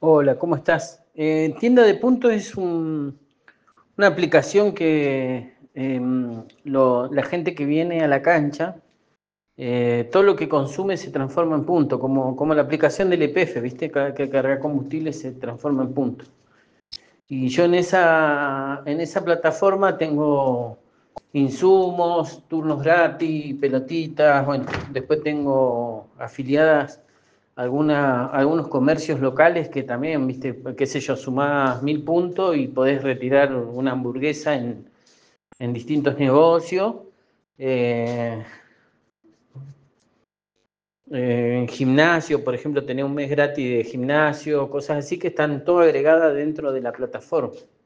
Hola, ¿cómo estás? Tienda de Puntos es una aplicación que la gente que viene a la cancha, todo lo que consume se transforma en punto, como la aplicación del EPF, ¿viste? Cada que carga combustible se transforma en punto. Y yo en esa plataforma tengo insumos, turnos gratis, pelotitas, bueno, después tengo afiliadas algunos comercios locales que también, viste, qué sé yo, sumás 1000 puntos y podés retirar una hamburguesa en distintos negocios. Eh, en gimnasio, por ejemplo, tenés un mes gratis de gimnasio, cosas así que están todo agregadas dentro de la plataforma.